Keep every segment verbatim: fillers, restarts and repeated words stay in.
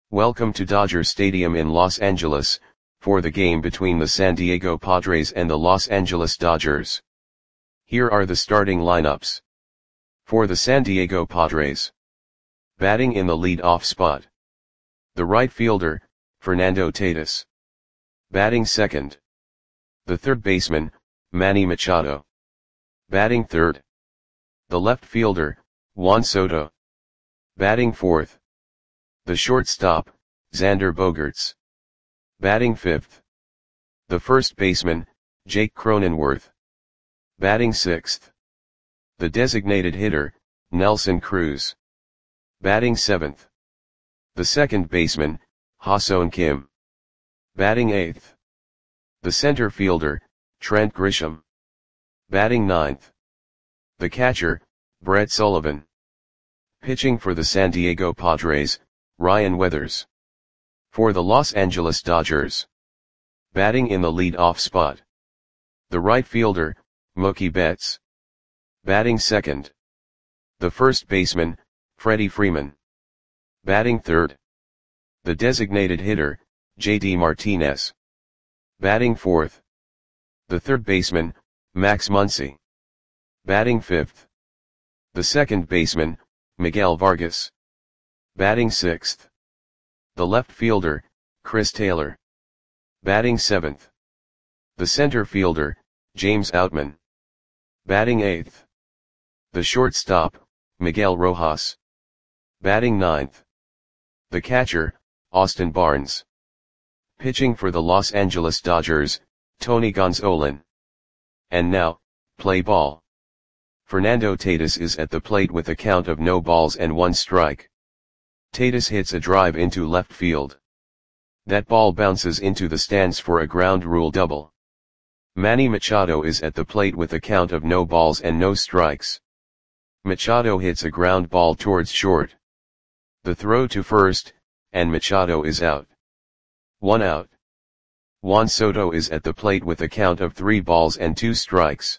Welcome to Dodger Stadium in Los Angeles, for the game between the San Diego Padres and the Los Angeles Dodgers. Here are the starting lineups. For the San Diego Padres. Batting in the lead-off spot. The right fielder, Fernando Tatis. Batting second. The third baseman, Manny Machado. Batting third. The left fielder, Juan Soto. Batting fourth. The shortstop, Xander Bogaerts. Batting fifth. The first baseman, Jake Cronenworth. Batting sixth. The designated hitter, Nelson Cruz. Batting seventh. The second baseman, Ha-Seong Kim. Batting eighth. The center fielder, Trent Grisham. Batting ninth. The catcher, Brett Sullivan. Pitching for the San Diego Padres, Ryan Weathers. For the Los Angeles Dodgers. Batting in the lead-off spot. The right fielder, Mookie Betts. Batting second. The first baseman, Freddie Freeman. Batting third. The designated hitter, J D Martinez. Batting fourth. The third baseman, Max Muncy. Batting fifth. The second baseman, Miguel Vargas. Batting sixth. The left fielder, Chris Taylor. Batting seventh. The center fielder, James Outman. Batting eighth. The shortstop, Miguel Rojas. Batting ninth. The catcher, Austin Barnes. Pitching for the Los Angeles Dodgers, Tony Gonsolin. And now, play ball. Fernando Tatis is at the plate with a count of no balls and one strike. Tatis hits a drive into left field. That ball bounces into the stands for a ground rule double. Manny Machado is at the plate with a count of no balls and no strikes. Machado hits a ground ball towards short. The throw to first, and Machado is out. One out. Juan Soto is at the plate with a count of three balls and two strikes.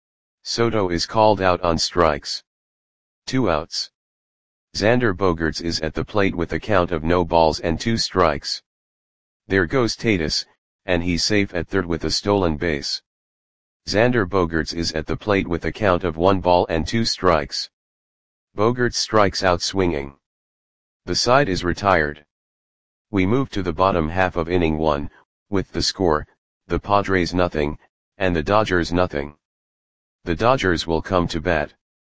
Soto is called out on strikes. Two outs. Xander Bogaerts is at the plate with a count of no balls and two strikes. There goes Tatis, and he's safe at third with a stolen base. Xander Bogaerts is at the plate with a count of one ball and two strikes. Bogaerts strikes out swinging. The side is retired. We move to the bottom half of inning one, with the score, the Padres nothing, and the Dodgers nothing. The Dodgers will come to bat.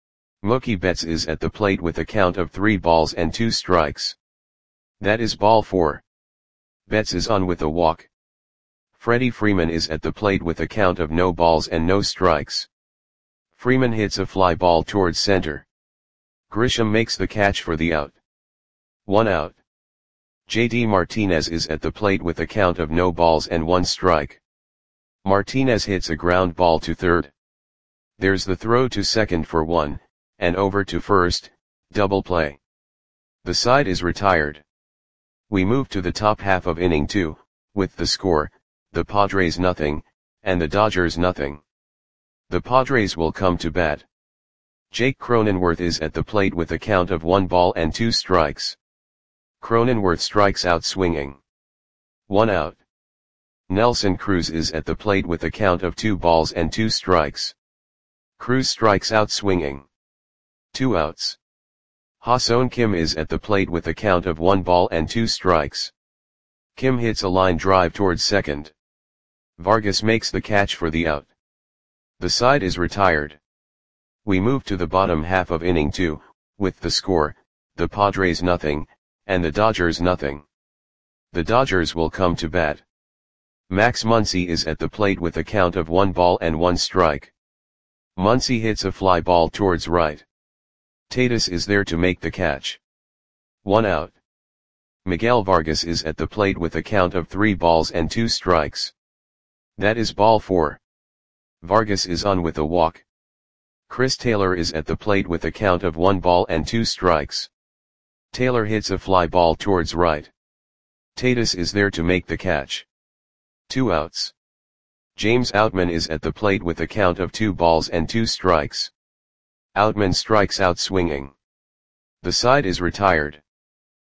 Mookie Betts is at the plate with a count of three balls and two strikes. That is ball four. Betts is on with a walk. Freddie Freeman is at the plate with a count of no balls and no strikes. Freeman hits a fly ball towards center. Grisham makes the catch for the out. One out. J D Martinez is at the plate with a count of no balls and one strike. Martinez hits a ground ball to third. There's the throw to second for one, and over to first, double play. The side is retired. We move to the top half of inning two, with the score, the Padres nothing, and the Dodgers nothing. The Padres will come to bat. Jake Cronenworth is at the plate with a count of one ball and two strikes. Cronenworth strikes out swinging. One out. Nelson Cruz is at the plate with a count of two balls and two strikes. Cruz strikes out swinging. Two outs. Ha-Seong Kim is at the plate with a count of one ball and two strikes. Kim hits a line drive towards second. Vargas makes the catch for the out. The side is retired. We move to the bottom half of inning two, with the score, the Padres nothing, and the Dodgers nothing. The Dodgers will come to bat. Max Muncy is at the plate with a count of one ball and one strike. Muncy hits a fly ball towards right. Tatis is there to make the catch. One out. Miguel Vargas is at the plate with a count of three balls and two strikes. That is ball four. Vargas is on with a walk. Chris Taylor is at the plate with a count of one ball and two strikes. Taylor hits a fly ball towards right. Tatis is there to make the catch. Two outs. James Outman is at the plate with a count of two balls and two strikes. Outman strikes out swinging. The side is retired.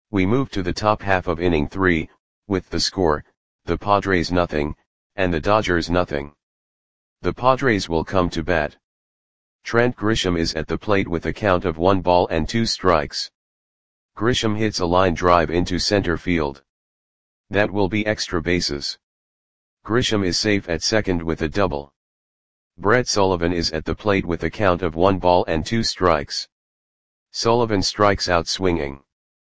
We move to the top half of inning three, with the score, the Padres nothing, and the Dodgers nothing. The Padres will come to bat. Trent Grisham is at the plate with a count of one ball and two strikes. Grisham hits a line drive into center field. That will be extra bases. Grisham is safe at second with a double. Brett Sullivan is at the plate with a count of one ball and two strikes. Sullivan strikes out swinging.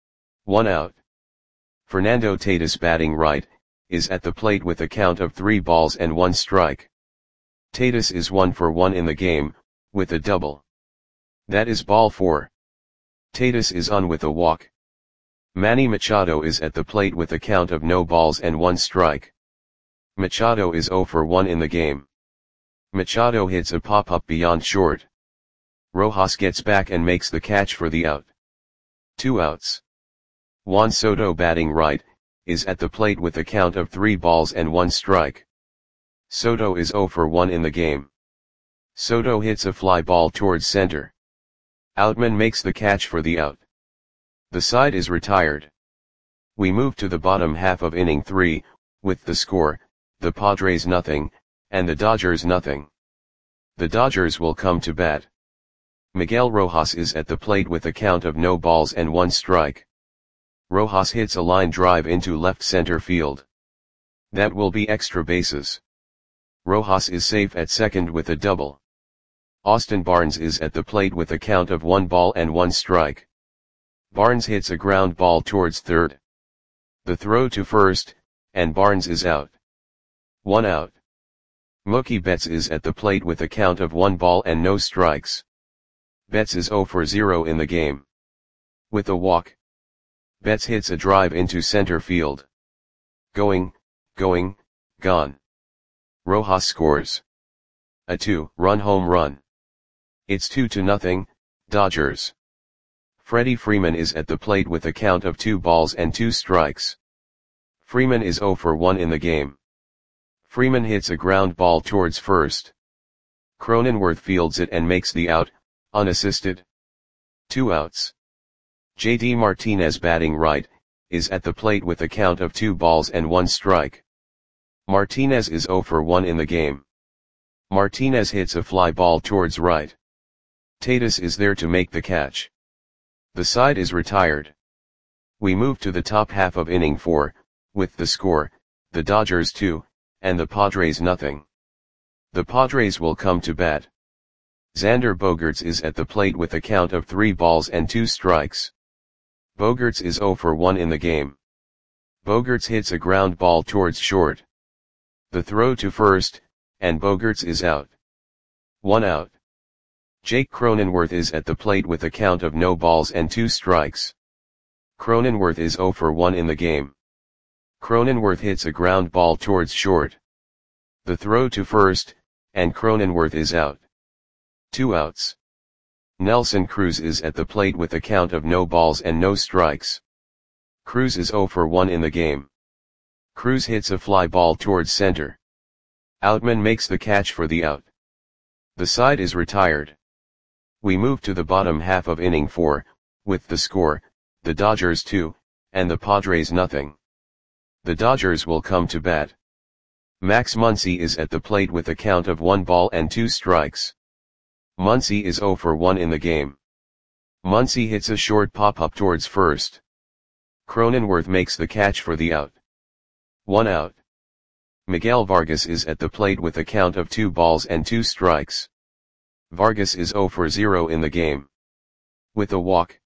One out. Fernando Tatis, batting right, is at the plate with a count of three balls and one strike. Tatis is one for one in the game, with a double. That is ball four. Tatis is on with a walk. Manny Machado is at the plate with a count of no balls and one strike. Machado is zero for one in the game. Machado hits a pop-up beyond short. Rojas gets back and makes the catch for the out. Two outs. Juan Soto, batting right, is at the plate with a count of three balls and one strike. Soto is zero for one in the game. Soto hits a fly ball towards center. Outman makes the catch for the out. The side is retired. We move to the bottom half of inning three, with the score, the Padres nothing, and the Dodgers nothing. The Dodgers will come to bat. Miguel Rojas is at the plate with a count of no balls and one strike. Rojas hits a line drive into left center field. That will be extra bases. Rojas is safe at second with a double. Austin Barnes is at the plate with a count of one ball and one strike. Barnes hits a ground ball towards third. The throw to first, and Barnes is out. One out. Mookie Betts is at the plate with a count of one ball and no strikes. Betts is zero for zero in the game. With a walk. Betts hits a drive into center field. Going, going, gone. Rojas scores a two-run home run. It's two to nothing, Dodgers. Freddie Freeman is at the plate with a count of two balls and two strikes. Freeman is zero for one in the game. Freeman hits a ground ball towards first. Cronenworth fields it and makes the out, unassisted. Two outs. J D Martinez, batting right, is at the plate with a count of two balls and one strike. Martinez is zero for one in the game. Martinez hits a fly ball towards right. Tatis is there to make the catch. The side is retired. We move to the top half of inning four, with the score, the Dodgers two, and the Padres nothing. The Padres will come to bat. Xander Bogaerts is at the plate with a count of three balls and two strikes. Bogaerts is zero for one in the game. Bogaerts hits a ground ball towards short. The throw to first, and Bogaerts is out. One out. Jake Cronenworth is at the plate with a count of no balls and two strikes. Cronenworth is zero for one in the game. Cronenworth hits a ground ball towards short. The throw to first, and Cronenworth is out. Two outs. Nelson Cruz is at the plate with a count of no balls and no strikes. Cruz is zero for one in the game. Cruz hits a fly ball towards center. Outman makes the catch for the out. The side is retired. We move to the bottom half of inning four, with the score, the Dodgers two, and the Padres nothing. The Dodgers will come to bat. Max Muncy is at the plate with a count of one ball and two strikes. Muncy is zero for one in the game. Muncy hits a short pop-up towards first. Cronenworth makes the catch for the out. One out. Miguel Vargas is at the plate with a count of two balls and two strikes. Vargas is zero for zero in the game. With a walk.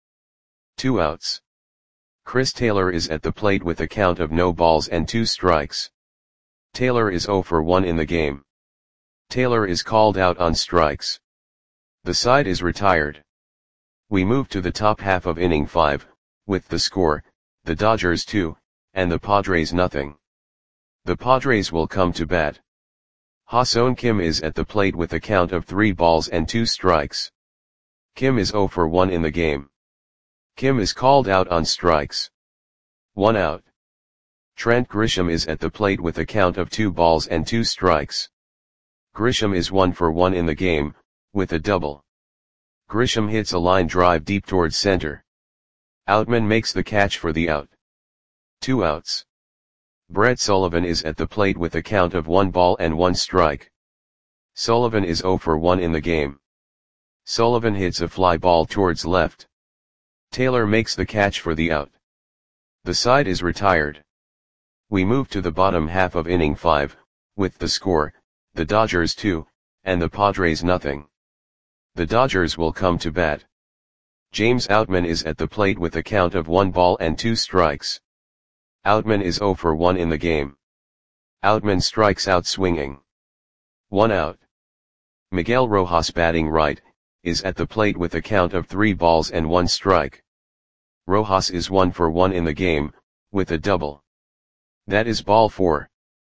Two outs. Chris Taylor is at the plate with a count of no balls and two strikes. Taylor is zero for one in the game. Taylor is called out on strikes. The side is retired. We move to the top half of inning five, with the score, the Dodgers two, and the Padres nothing. The Padres will come to bat. Ha-Seong Kim is at the plate with a count of three balls and two strikes. Kim is zero for one in the game. Kim is called out on strikes. One out. Trent Grisham is at the plate with a count of two balls and two strikes. Grisham is one for one in the game, with a double. Grisham hits a line drive deep towards center. Outman makes the catch for the out. Two outs. Brett Sullivan is at the plate with a count of one ball and one strike. Sullivan is oh for one in the game. Sullivan hits a fly ball towards left. Taylor makes the catch for the out. The side is retired. We move to the bottom half of inning five, with the score, the Dodgers two, and the Padres nothing. The Dodgers will come to bat. James Outman is at the plate with a count of one ball and two strikes. Outman is oh for one in the game. Outman strikes out swinging. One out. Miguel Rojas, batting right, is at the plate with a count of three balls and one strike. Rojas is one for one in the game, with a double. That is ball four.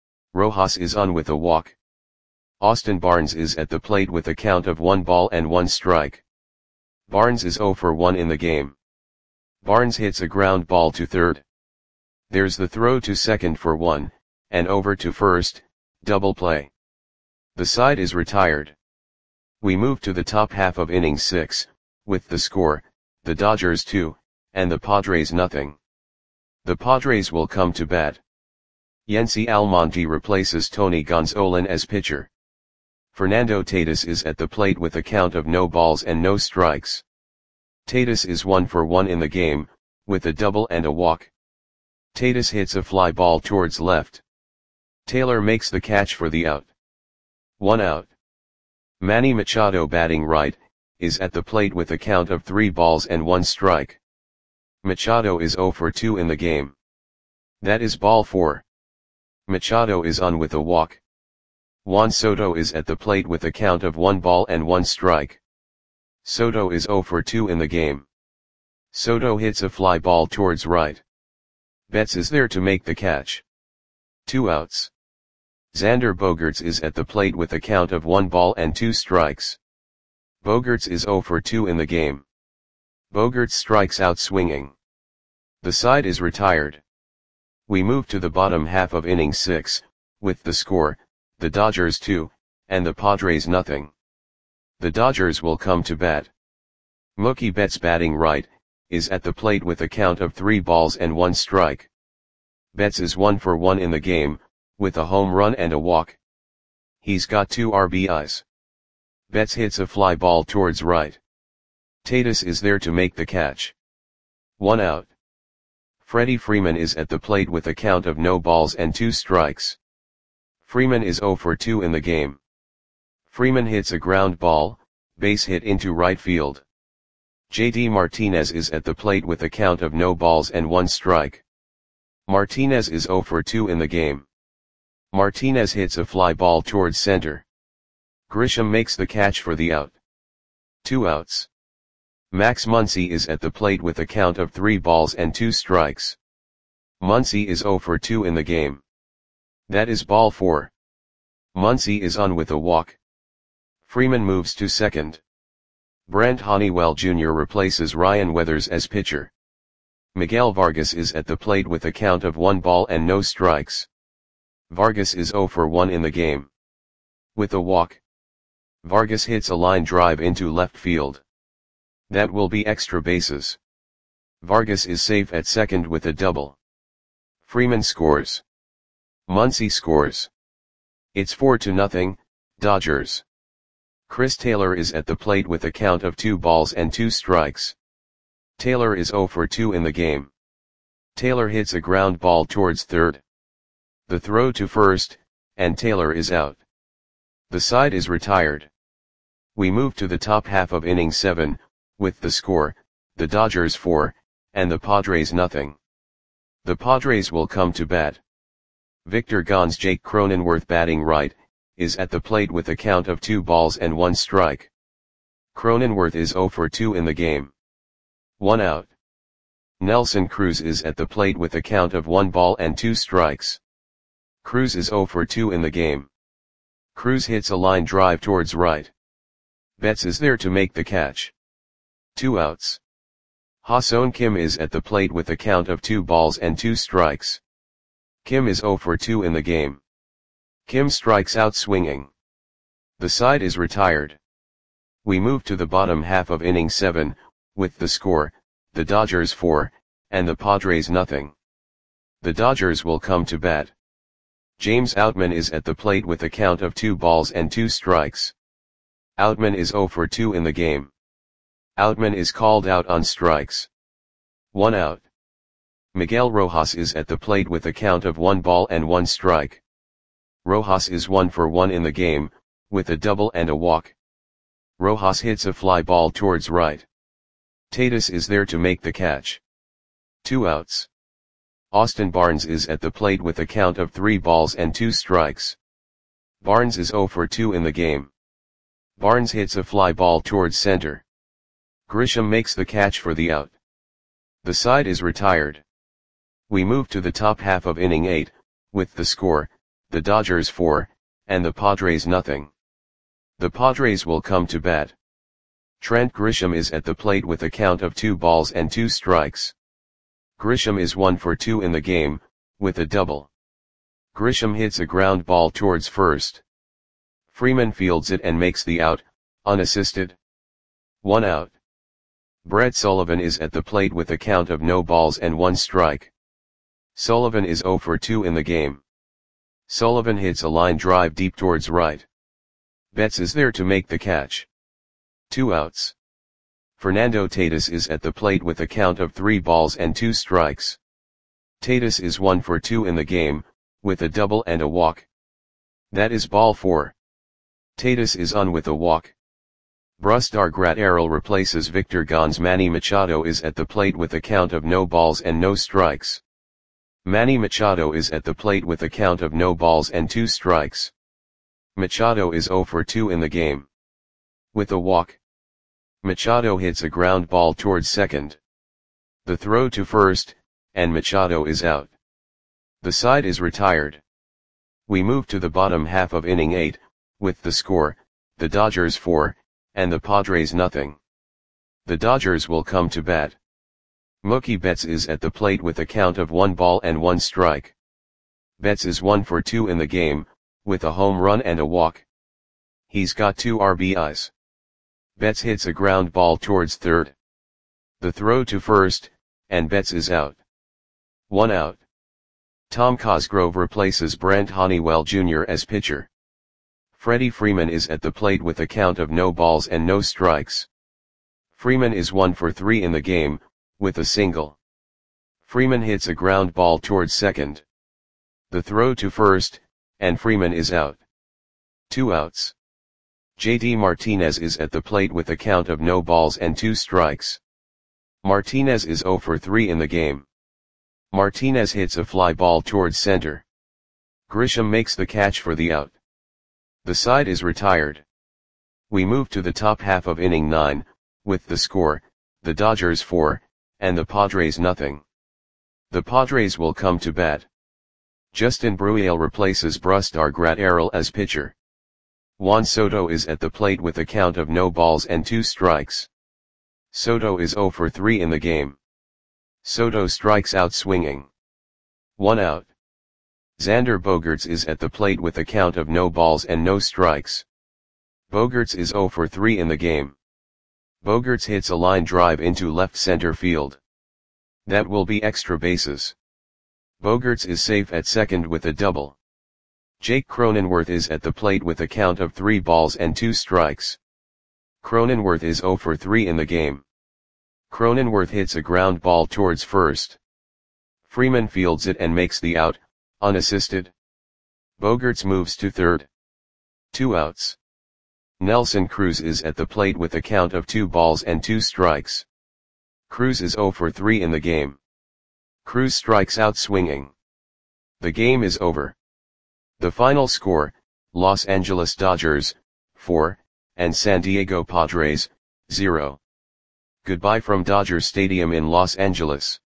Rojas is on with a walk. Austin Barnes is at the plate with a count of one ball and one strike. Barnes is oh for one in the game. Barnes hits a ground ball to third. There's the throw to second for one, and over to first, double play. The side is retired. We move to the top half of inning six, with the score, the Dodgers two, and the Padres nothing. The Padres will come to bat. Yency Almonte replaces Tony Gonsolin as pitcher. Fernando Tatis is at the plate with a count of no balls and no strikes. Tatis is one for one in the game, with a double and a walk. Tatis hits a fly ball towards left. Taylor makes the catch for the out. One out. Manny Machado, batting right, is at the plate with a count of three balls and one strike. Machado is oh for two in the game. That is ball four. Machado is on with a walk. Juan Soto is at the plate with a count of one ball and one strike. Soto is oh for two in the game. Soto hits a fly ball towards right. Betts is there to make the catch. Two outs. Xander Bogaerts is at the plate with a count of one ball and two strikes. Bogaerts is oh for two in the game. Bogaerts strikes out swinging. The side is retired. We move to the bottom half of inning six, with the score, the Dodgers two, and the Padres nothing. The Dodgers will come to bat. Mookie Betts, batting right, is at the plate with a count of three balls and one strike. Betts is one for one in the game, with a home run and a walk. He's got two R B Is. Betts hits a fly ball towards right. Tatis is there to make the catch. One out. Freddie Freeman is at the plate with a count of no balls and two strikes. Freeman is oh for two in the game. Freeman hits a ground ball, base hit into right field. J D Martinez is at the plate with a count of no balls and one strike. Martinez is oh for two in the game. Martinez hits a fly ball towards center. Grisham makes the catch for the out. Two outs. Max Muncy is at the plate with a count of three balls and two strikes. Muncy is oh for two in the game. That is ball four. Muncy is on with a walk. Freeman moves to second. Brent Honeywell Junior replaces Ryan Weathers as pitcher. Miguel Vargas is at the plate with a count of one ball and no strikes. Vargas is oh for one in the game. With a walk. Vargas hits a line drive into left field. That will be extra bases. Vargas is safe at second with a double. Freeman scores. Muncy scores. It's four to nothing, Dodgers. Chris Taylor is at the plate with a count of two balls and two strikes. Taylor is oh for two in the game. Taylor hits a ground ball towards third. The throw to first, and Taylor is out. The side is retired. We move to the top half of inning seven, with the score, the Dodgers four, and the Padres nothing. The Padres will come to bat. Victor Gons Jake Cronenworth, batting right, is at the plate with a count of two balls and one strike. Cronenworth is oh for two in the game. One out. Nelson Cruz is at the plate with a count of one ball and two strikes. Cruz is oh for two in the game. Cruz hits a line drive towards right. Betts is there to make the catch. Two outs. Ha-Seong Kim is at the plate with a count of two balls and two strikes. Kim is oh for two in the game. Kim strikes out swinging. The side is retired. We move to the bottom half of inning seven, with the score, the Dodgers four, and the Padres nothing. The Dodgers will come to bat. James Outman is at the plate with a count of two balls and two strikes. Outman is oh for two in the game. Outman is called out on strikes. One out. Miguel Rojas is at the plate with a count of one ball and one strike. Rojas is one for one in the game, with a double and a walk. Rojas hits a fly ball towards right. Tatis is there to make the catch. Two outs. Austin Barnes is at the plate with a count of three balls and two strikes. Barnes is oh for two in the game. Barnes hits a fly ball towards center. Grisham makes the catch for the out. The side is retired. We move to the top half of inning eight, with the score, the Dodgers four, and the Padres nothing. The Padres will come to bat. Trent Grisham is at the plate with a count of two balls and two strikes. Grisham is one for two in the game, with a double. Grisham hits a ground ball towards first. Freeman fields it and makes the out, unassisted. One out. Brett Sullivan is at the plate with a count of no balls and one strike. Sullivan is oh for two in the game. Sullivan hits a line drive deep towards right. Betts is there to make the catch. Two outs. Fernando Tatis is at the plate with a count of three balls and two strikes. Tatis is one for two in the game, with a double and a walk. That is ball four. Tatis is on with a walk. Brusdar Graterol replaces Victor Gons. Manny Machado is at the plate with a count of no balls and no strikes. Manny Machado is at the plate with a count of no balls and two strikes. Machado is oh for two in the game. With a walk. Machado hits a ground ball towards second. The throw to first, and Machado is out. The side is retired. We move to the bottom half of inning eight, with the score, the Dodgers four, and the Padres nothing. The Dodgers will come to bat. Mookie Betts is at the plate with a count of one ball and one strike. Betts is one for two in the game, with a home run and a walk. He's got two R B Is. Betts hits a ground ball towards third. The throw to first, and Betts is out. One out. Tom Cosgrove replaces Brent Honeywell Junior as pitcher. Freddie Freeman is at the plate with a count of no balls and no strikes. Freeman is one for three in the game, with a single. Freeman hits a ground ball towards second. The throw to first, and Freeman is out. Two outs. J D Martinez is at the plate with a count of no balls and two strikes. Martinez is oh for three in the game. Martinez hits a fly ball towards center. Grisham makes the catch for the out. The side is retired. We move to the top half of inning nine, with the score, the Dodgers four, and the Padres nothing. The Padres will come to bat. Justin Bruihl replaces Brusdar Graterol as pitcher. Juan Soto is at the plate with a count of no balls and two strikes. Soto is oh for three in the game. Soto strikes out swinging. One out. Xander Bogaerts is at the plate with a count of no balls and no strikes. Bogaerts is oh for three in the game. Bogaerts hits a line drive into left center field. That will be extra bases. Bogaerts is safe at second with a double. Jake Cronenworth is at the plate with a count of three balls and two strikes. Cronenworth is oh for three in the game. Cronenworth hits a ground ball towards first. Freeman fields it and makes the out, unassisted. Bogaerts moves to third. Two outs. Nelson Cruz is at the plate with a count of two balls and two strikes. Cruz is oh for three in the game. Cruz strikes out swinging. The game is over. The final score, Los Angeles Dodgers, four, and San Diego Padres, zero. Goodbye from Dodger Stadium in Los Angeles.